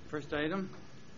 First item.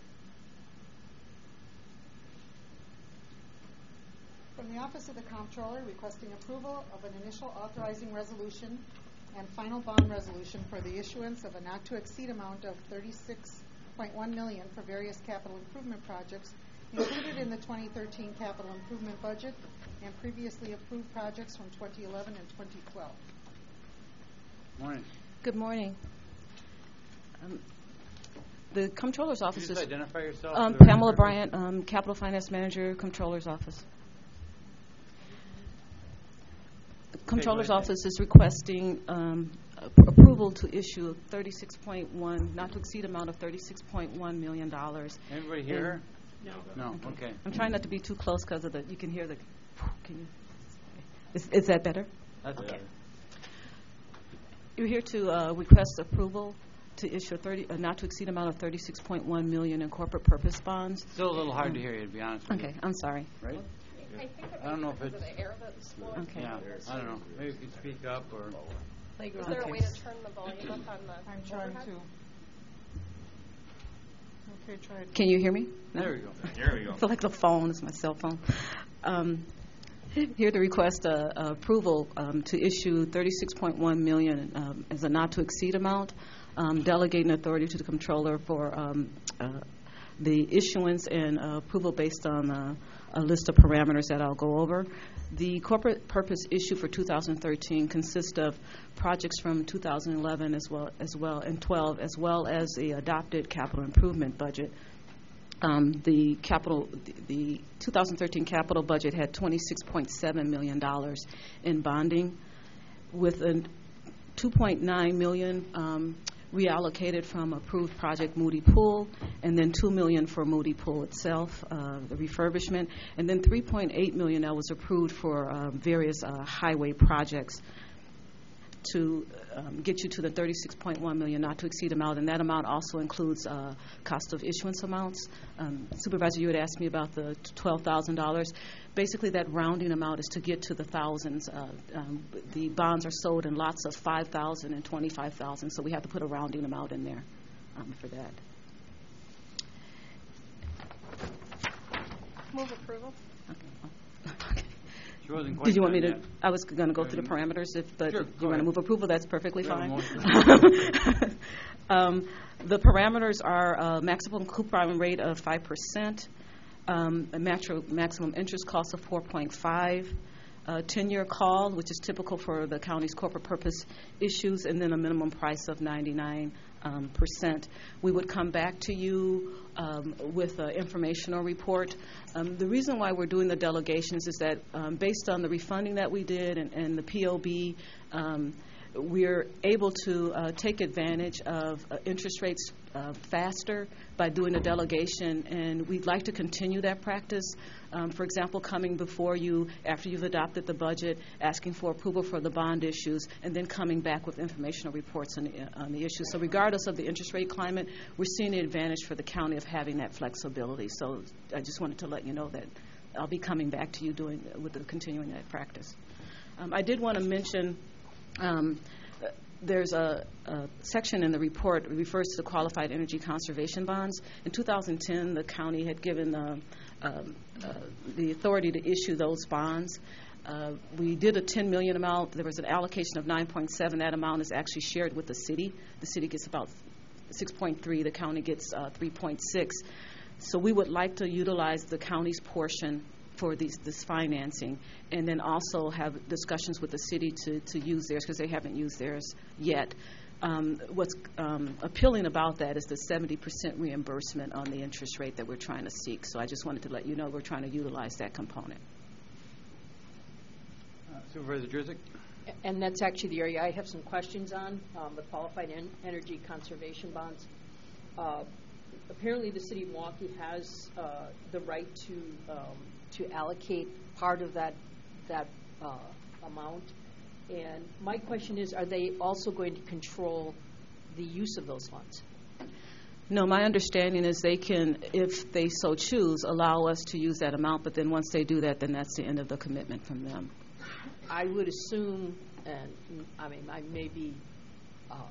From the Office of the Comptroller, requesting approval of an initial authorizing resolution and final bond resolution for the issuance of a not-to-exceed amount of $36.1 million for various capital improvement projects included in the 2013 capital improvement budget and previously approved projects from 2011 and 2012. Morning. Good morning. The Comptroller's Office Could you is... just identify yourself? Pamela Bryant, Capital Finance Manager, Comptroller's Office. The Comptroller's Office is requesting approval to issue a not to exceed amount of $36.1 million. Everybody hear? No. Okay. I'm trying not to be too close because of you can hear the, is that better? That's okay. better. You're here to request approval to issue a not to exceed amount of $36.1 million in corporate purpose bonds. Still a little hard to hear you, to be honest with you. Okay, I'm sorry. Right? I don't know if it's the air that's flowing. Okay. Yeah, I don't know. Maybe if you speak up or. Is there a way to turn the volume up on the I'm trying overhead? to. Okay, try it. Can you hear me? No? There we go. There we go. I feel like the phone is my cell phone. Here to request approval to issue $36.1 million as a not to exceed amount, delegating authority to the Comptroller for the issuance and approval based on a list of parameters that I'll go over. The corporate purpose issue for 2013 consists of projects from 2011 and 12, as well as the adopted capital improvement budget. The 2013 capital budget had $26.7 million in bonding, with a $2.9 million reallocated from approved project Moody Pool, and then $2 million for Moody Pool itself, the refurbishment, and then $3.8 million that was approved for various highway projects to get you to the $36.1 million not to exceed amount, and that amount also includes cost of issuance amounts. Supervisor, you had asked me about the $12,000. Basically, that rounding amount is to get to the thousands. The bonds are sold in lots of $5,000 and $25,000, so we have to put a rounding amount in there for that. Move approval. Okay. She wasn't quite Did you want me done to? yet. I was going to go through the parameters, but Sure, you want to move approval? That's perfectly We have a fine. The parameters are maximum coupon rate of 5%, a maximum interest cost of 4.5%, 10-year call, which is typical for the county's corporate purpose issues, and then a minimum price of 99%. We would come back to you with an informational report. The reason why we're doing the delegations is that based on the refunding that we did and the POB, we're able to take advantage of interest rates faster by doing a delegation, and we'd like to continue that practice. For example, coming before you after you've adopted the budget, asking for approval for the bond issues, and then coming back with informational reports on the issues. So regardless of the interest rate climate, we're seeing the advantage for the county of having that flexibility. So I just wanted to let you know that I'll be coming back to you continuing that practice. I did want to mention there's a section in the report that refers to the qualified energy conservation bonds. In 2010, the county had given the authority to issue those bonds. We did a $10 million amount. There was an allocation of 9.7. That amount is actually shared with the city. The city gets about 6.3. The county gets 3.6. So we would like to utilize the county's portion for this financing, and then also have discussions with the city to use theirs, because they haven't used theirs yet. What's appealing about that is the 70% reimbursement on the interest rate that we're trying to seek. So I just wanted to let you know we're trying to utilize that component. Supervisor Drzik? And that's actually the area I have some questions on, the qualified energy conservation bonds. Apparently the city of Milwaukee has the right to allocate part of that amount. And my question is, are they also going to control the use of those funds? No, my understanding is they can, if they so choose, allow us to use that amount, but then once they do that, then that's the end of the commitment from them. I would assume, and I mean, I may be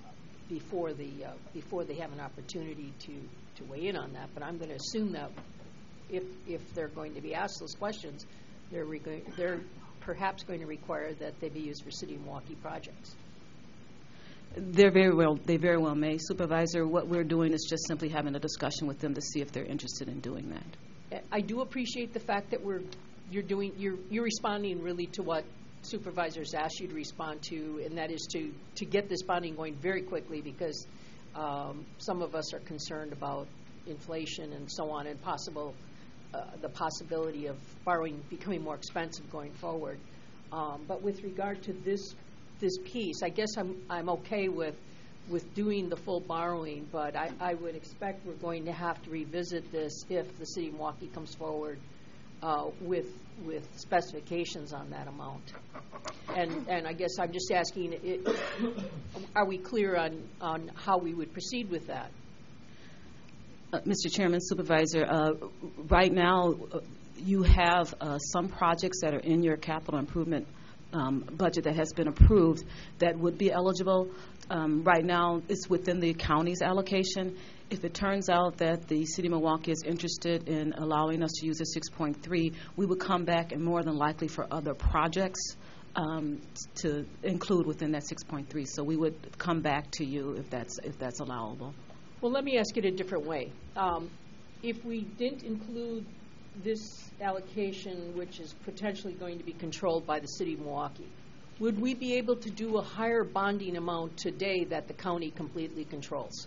before they have an opportunity to weigh in on that. But I'm going to assume that if they're going to be asked those questions, they're perhaps going to require that they be used for City of Milwaukee projects. They very well may. Supervisor, what we're doing is just simply having a discussion with them to see if they're interested in doing that. I do appreciate the fact that you're responding really to what supervisors asked you to respond to, and that is to get this bonding going very quickly, because some of us are concerned about inflation and so on, and the possibility of borrowing becoming more expensive going forward. But with regard to this piece, I guess I'm okay with doing the full borrowing, but I would expect we're going to have to revisit this if the City of Milwaukee comes forward with specifications on that amount. And I guess I'm just asking, are we clear on how we would proceed with that? Mr. Chairman, Supervisor, right now you have some projects that are in your capital improvement budget that has been approved that would be eligible. Right now it's within the county's allocation. If it turns out that the City of Milwaukee is interested in allowing us to use the 6.3, we would come back and more than likely for other projects to include within that 6.3. So we would come back to you if that's allowable. Well, let me ask it a different way. If we didn't include this allocation, which is potentially going to be controlled by the City of Milwaukee, would we be able to do a higher bonding amount today that the county completely controls?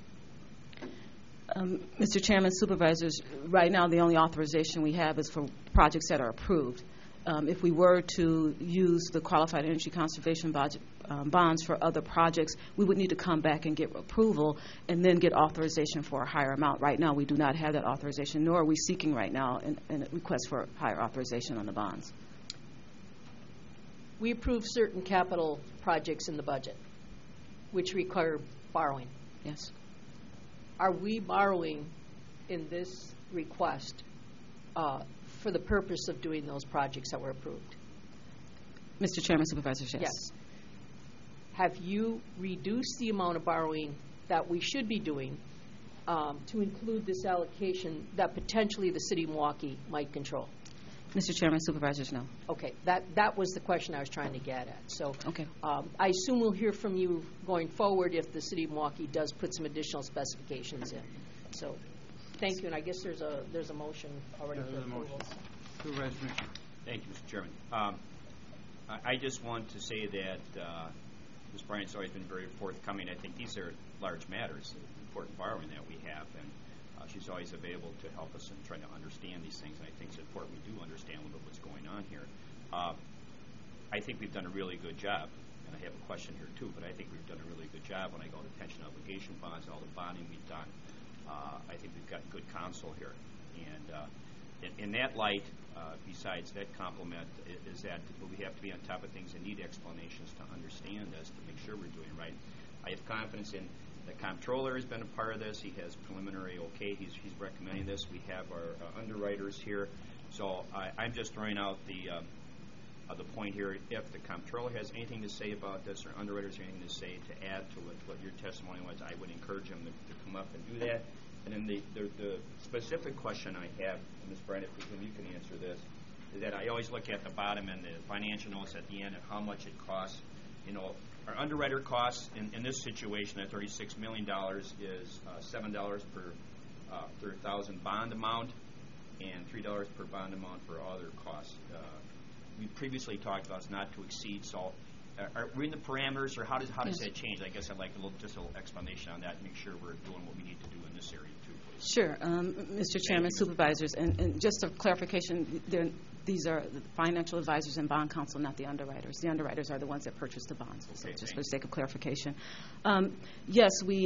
Mr. Chairman, Supervisors, right now the only authorization we have is for projects that are approved. If we were to use the Qualified Energy Conservation bonds for other projects, we would need to come back and get approval and then get authorization for a higher amount. Right now we do not have that authorization, nor are we seeking right now a request for higher authorization on the bonds. We approve certain capital projects in the budget, which require borrowing. Yes. Are we borrowing in this request for the purpose of doing those projects that were approved? Mr. Chairman, Supervisors, yes. Yes. Have you reduced the amount of borrowing that we should be doing to include this allocation that potentially the City of Milwaukee might control? Mr. Chairman, Supervisors, no. Okay, that was the question I was trying to get at. So okay. I assume we'll hear from you going forward if the City of Milwaukee does put some additional specifications in. So thank you, and I guess there's a motion already for approval. Supervisor Mitchell. Thank you, Mr. Chairman. I just want to say that Ms. Bryant's always been very forthcoming. I think these are large matters, important borrowing that we have, and she's always available to help us in trying to understand these things, and I think it's important we do understand a little bit what's going on here. I think we've done a really good job, and I have a question here too, but I think we've done a really good job when I go to pension obligation bonds and all the bonding we've done. I think we've got good counsel here, and in that light, besides that compliment, is that we have to be on top of things and need explanations to understand this, to make sure we're doing it right. I have confidence in the comptroller has been a part of this. He has preliminary okay. He's recommending this. We have our underwriters here. So I'm just throwing out the point here. If the comptroller has anything to say about this, or underwriters have anything to say to add to what your testimony was, I would encourage them to come up and do that. And then the specific question I have, Ms. Bryant, if you can answer this, is that I always look at the bottom and the financial notes at the end of how much it costs. You know, our underwriter costs in this situation at $36 million is $7 per 1,000 bond amount and $3 per bond amount for other costs. We previously talked about not to exceed. So, are we in the parameters, or how does that change? I guess I'd like just a little explanation on that, and make sure we're doing what we need to do in this area too, please. Sure, Mr. Chairman, Supervisors, and just a clarification, these are the financial advisors and bond counsel, not the underwriters. The underwriters are the ones that purchase the bonds. Okay, so just for the sake of clarification, yes, these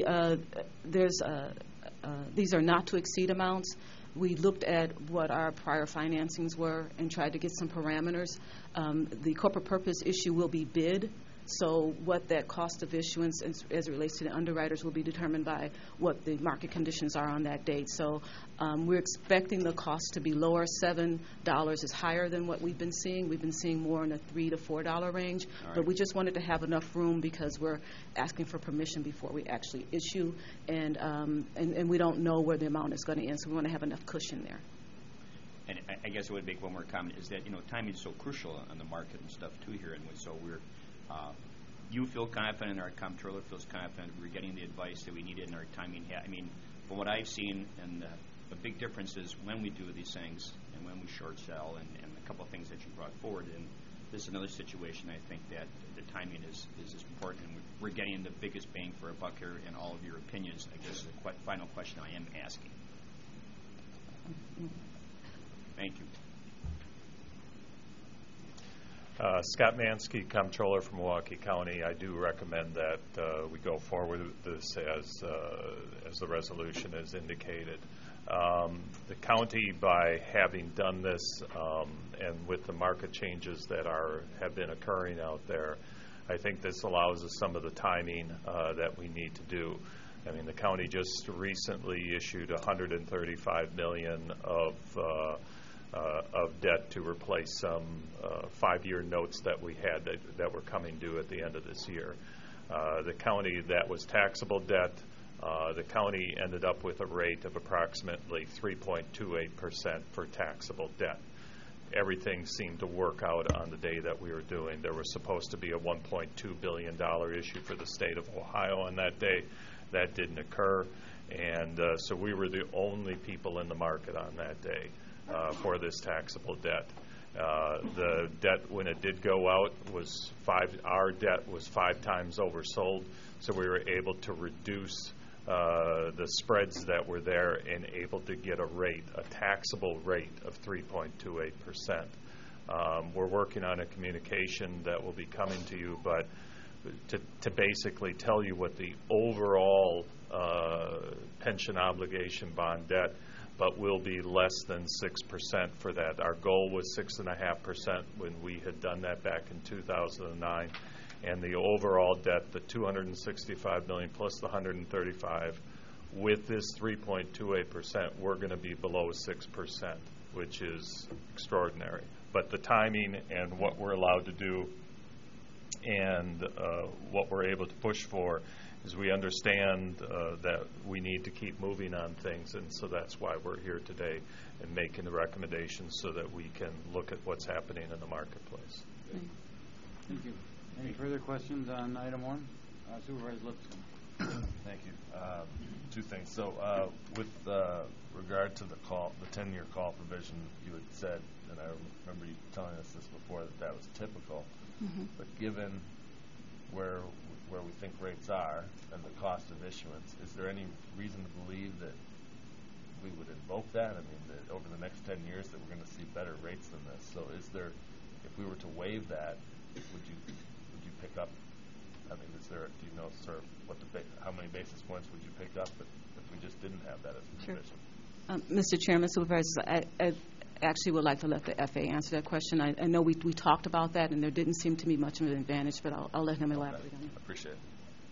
are not to exceed amounts. We looked at what our prior financings were and tried to get some parameters. The corporate purpose issue will be bid, So what that cost of issuance as it relates to the underwriters will be determined by what the market conditions are on that date. So we're expecting the cost to be lower. $7 is higher than what we've been seeing. We've been seeing more in the $3 to $4 range. All right. But we just wanted to have enough room because we're asking for permission before we actually issue, and we don't know where the amount is going to end, so we want to have enough cushion there. And I guess I would make one more comment is that, timing is so crucial on the market and stuff too here. And so you feel confident, our comptroller feels confident, we're getting the advice that we needed in our timing. I mean, from what I've seen, and the big difference is when we do these things and when we short sell and a couple of things that you brought forward. And this is another situation I think that the timing is important, and we're getting the biggest bang for a buck here in all of your opinions. I guess is the final question I am asking. Thank you. Scott Mansky, Comptroller from Milwaukee County. I do recommend that we go forward with this as the resolution is indicated. The county, by having done this and with the market changes that have been occurring out there, I think this allows us some of the timing that we need to do. I mean, the county just recently issued $135 million of debt to replace some 5-year notes that we had that were coming due at the end of this year. The county, that was taxable debt. The county ended up with a rate of approximately 3.28% for taxable debt. Everything seemed to work out on the day that we were doing. There was supposed to be a $1.2 billion issue for the state of Ohio on that day. That didn't occur, and so we were the only people in the market on that day for this taxable debt. The debt, when it did go out, our debt was 5 times oversold, so we were able to reduce the spreads that were there and able to get a taxable rate of 3.28%. We're working on a communication that will be coming to you, but to basically tell you what the overall pension obligation bond debt, but will be less than 6% for that. Our goal was 6.5% when we had done that back in 2009. And the overall debt, the $265 million plus the $135, with this 3.28%, we're going to be below 6%, which is extraordinary. But the timing and what we're allowed to do and what we're able to push for is we understand that we need to keep moving on things, and so that's why we're here today and making the recommendations so that we can look at what's happening in the marketplace. Thank you. Any further questions on item 1? Supervisor Lipscomb. Thank you. 2 things. So with regard to the 10-year call provision, you had said, and I remember you telling us this before, that was typical. Mm-hmm. But given where we think rates are and the cost of issuance, is there any reason to believe that we would invoke that? I mean, that over the next 10 years that we're going to see better rates than this. So is there, if we were to waive that, would you pick up? I mean, do you know sort of how many basis points would you pick up if we just didn't have that as a provision? Mr. Chairman, Supervisors, I actually would like to let the FA answer that question. I know we talked about that, and there didn't seem to be much of an advantage, but I'll let him elaborate on it. I appreciate it.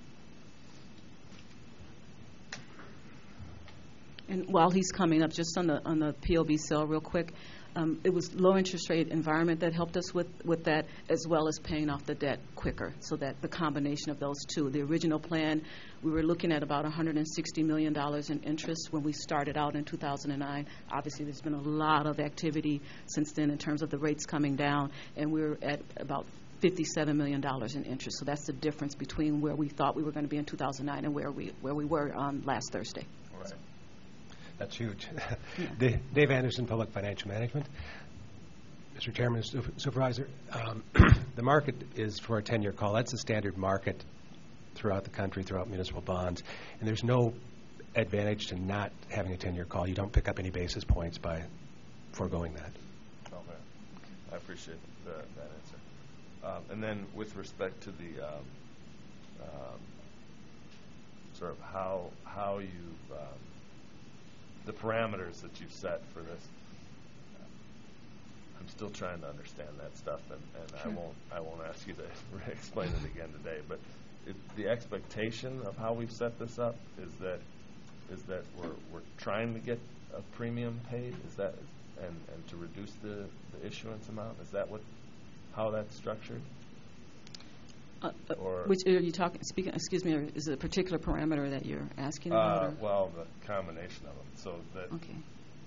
And while he's coming up, just on the POB sale real quick, it was low interest rate environment that helped us with that, as well as paying off the debt quicker, so that the combination of those two. The original plan, we were looking at about $160 million in interest when we started out in 2009. Obviously, there's been a lot of activity since then in terms of the rates coming down, and we're at about $57 million in interest. So that's the difference between where we thought we were going to be in 2009 and where we were on last Thursday. Right. That's huge. Dave Anderson, Public Financial Management. Mr. Chairman, Supervisor, the market is for a 10-year call. That's the standard market throughout the country, throughout municipal bonds. And there's no advantage to not having a 10-year call. You don't pick up any basis points by foregoing that. Okay. I appreciate that answer. And then with respect to the sort of how you the parameters that you've set for this, I'm still trying to understand that stuff, and Sure. I won't ask you to explain it again today. But the expectation of how we've set this up is that we're trying to get a premium paid. Is that and to reduce the issuance amount? Is that how that's structured? Or Which are you talking? Speaking. Excuse me. Or is it a particular parameter that you're asking about? Or? well, the combination of them. So that Okay.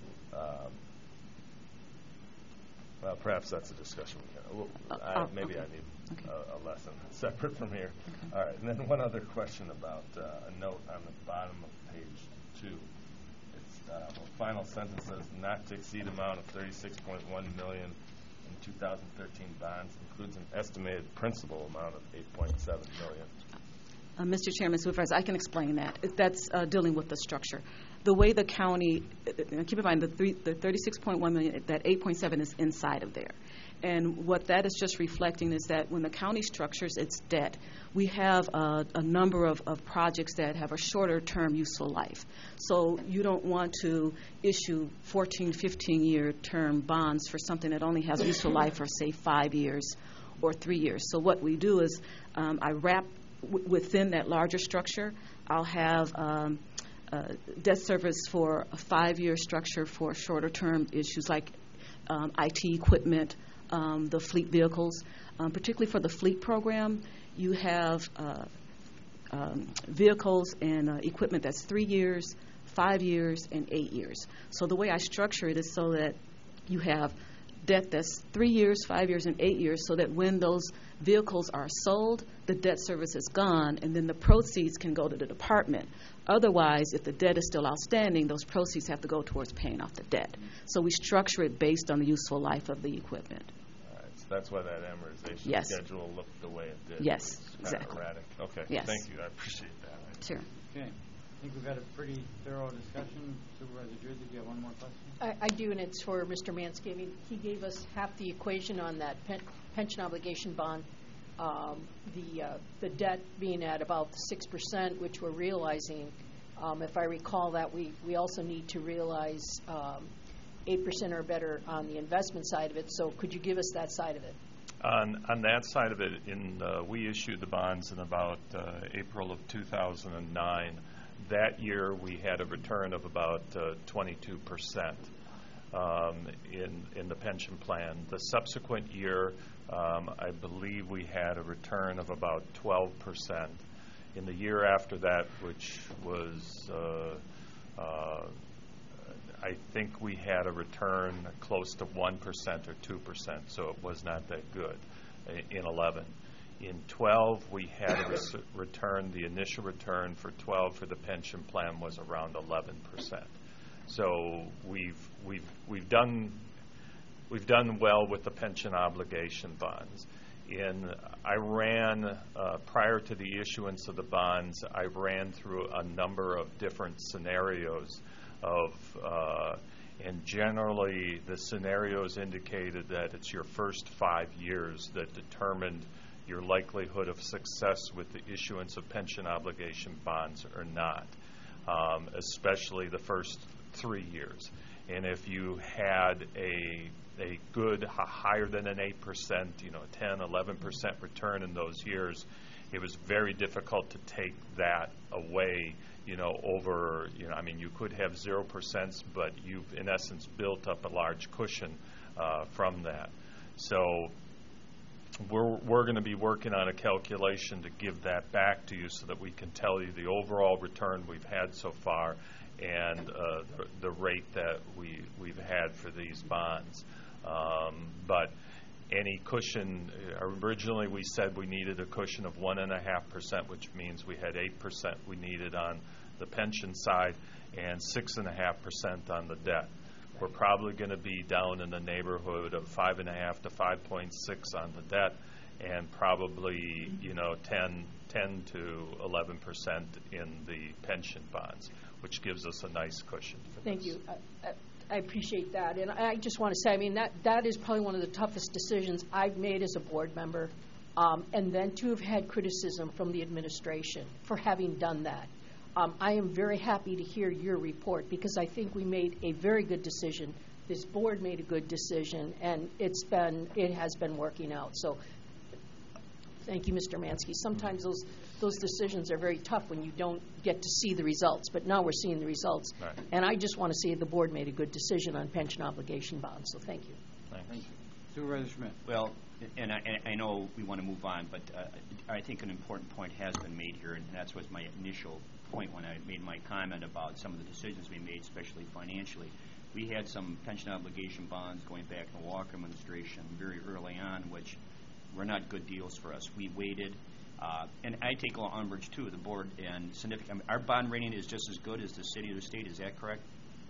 Well, perhaps that's a discussion. Maybe I need okay. a lesson separate from here. Okay. All right, and then one other question about a note on the bottom of page 2. It's the final sentence says, "Not to exceed amount of $36.1 million in 2013 bonds includes an estimated principal amount of $8.7 million." Mr. Chairman, Supervisor, I can explain that. That's dealing with the structure. The way the county, keep in mind the $36.1 million, that 8.7 is inside of there. And what that is just reflecting is that when the county structures its debt, we have a number of projects that have a shorter term useful life. So you don't want to issue 14, 15-year term bonds for something that only has useful life for, say, 5 years or 3 years. So what we do is I wrap within that larger structure. I'll have debt service for a 5-year structure for shorter term issues like IT equipment, the fleet vehicles. Particularly for the fleet program, you have vehicles and equipment that's 3 years, 5 years, and 8 years. So the way I structure it is so that you have debt that's 3 years, 5 years, and 8 years, so that when those vehicles are sold, the debt service is gone, and then the proceeds can go to the department. Otherwise, if the debt is still outstanding, those proceeds have to go towards paying off the debt. So we structure it based on the useful life of the equipment. All right, so that's why that amortization Yes. schedule looked the way it did. Yes, It was kind exactly. of erratic. Okay, Yes. thank you. I appreciate that. Sure. Okay. I think we've had a pretty thorough discussion. Supervisor Jersey, do you have one more question? I do, and it's for Mr. Mansky. I mean, he gave us half the equation on that pension obligation bond. The debt being at about 6%, which we're realizing. If I recall that, we also need to realize 8% or better on the investment side of it. So could you give us that side of it? On that side of it, we issued the bonds in about April of 2009. That year, we had a return of about 22% in the pension plan. The subsequent year, I believe we had a return of about 12%. In the year after that, which was, I think we had a return close to 1% or 2%, so it was not that good in 11. In 12, we had a return. The initial return for 12 for the pension plan was around 11%. So we've done well with the pension obligation bonds. I ran prior to the issuance of the bonds, I ran through a number of different scenarios and generally the scenarios indicated that it's your first 5 years that determined your likelihood of success with the issuance of pension obligation bonds or not, especially the first 3 years. And if you had a good, higher than an 8%, 10, 11% return in those years, it was very difficult to take that away, over, you could have 0%, but you've, in essence, built up a large cushion from that. So we're going to be working on a calculation to give that back to you so that we can tell you the overall return we've had so far and the rate that we've had for these bonds. But any cushion, originally we said we needed a cushion of 1.5%, which means we had 8% we needed on the pension side and 6.5% on the debt. We're probably going to be down in the neighborhood of 5.5 to 5.6 on the debt, and probably 10 to 11% in the pension bonds, which gives us a nice cushion. Thank you. I appreciate that, and I just want to say, that is probably one of the toughest decisions I've made as a board member, and then to have had criticism from the administration for having done that. I am very happy to hear your report because I think we made a very good decision this board made a good decision, and it has been working out. So thank you, Mr. Mansky. Sometimes those decisions are very tough when you don't get to see the results, but now we're seeing the results. Right. And I just want to see the board made a good decision on pension obligation bonds, so thank you. Thanks. Thank you. Supervisor Schmidt. Well, and I know we want to move on, but I think an important point has been made here, and that's was my initial point when I made my comment about some of the decisions we made, especially financially. We had some pension obligation bonds going back to the Walker administration very early on, which were not good deals for us. We waited, and I take a little umbrage too. The board and significant. Our bond rating is just as good as the city or the state. Is that correct?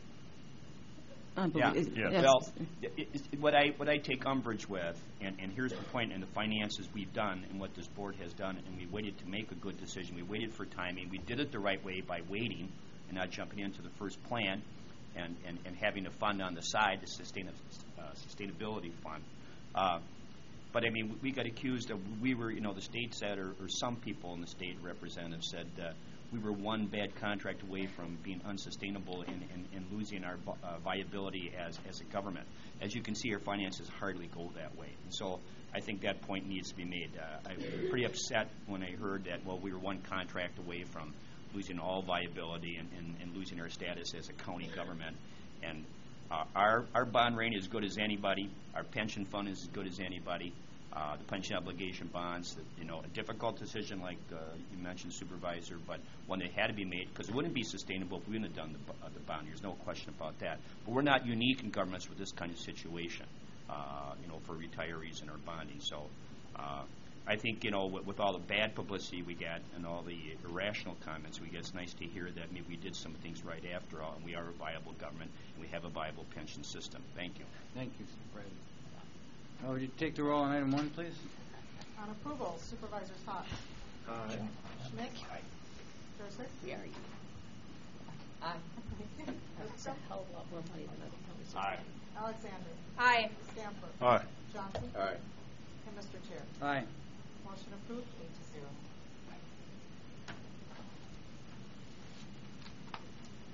Yeah. Yes. Well, what I take umbrage with, and here's the point in the finances we've done and what this board has done, and we waited to make a good decision. We waited for timing. We did it the right way by waiting and not jumping into the first plan and having a fund on the side, the sustainability fund. But, I mean, we got accused of, the state said, or some people in the state representatives said we were one bad contract away from being unsustainable and losing our viability as a government. As you can see, our finances hardly go that way. And so I think that point needs to be made. I was pretty upset when I heard that, we were one contract away from losing all viability and losing our status as a county government. And our bond rating is as good as anybody. Our pension fund is as good as anybody. The pension obligation bonds, a difficult decision like you mentioned, Supervisor, but one that had to be made because it wouldn't be sustainable if we wouldn't have done the bond. There's no question about that. But we're not unique in governments with this kind of situation, for retirees and our bonding. So I think, with all the bad publicity we get and all the irrational comments we get, it's nice to hear that maybe we did some things right after all, and we are a viable government, and we have a viable pension system. Thank you. Thank you, Supervisor. Would you take the roll on item 1, please? On approval, Supervisor Fox. Aye. Schmidt. Joseph. Gary. Aye. That's a hell of a lot more money than other counties. Aye. Alexander. Aye. Stanford. Aye. Johnson. Aye. And Mr. Chair. Aye. Motion approved, 8-0.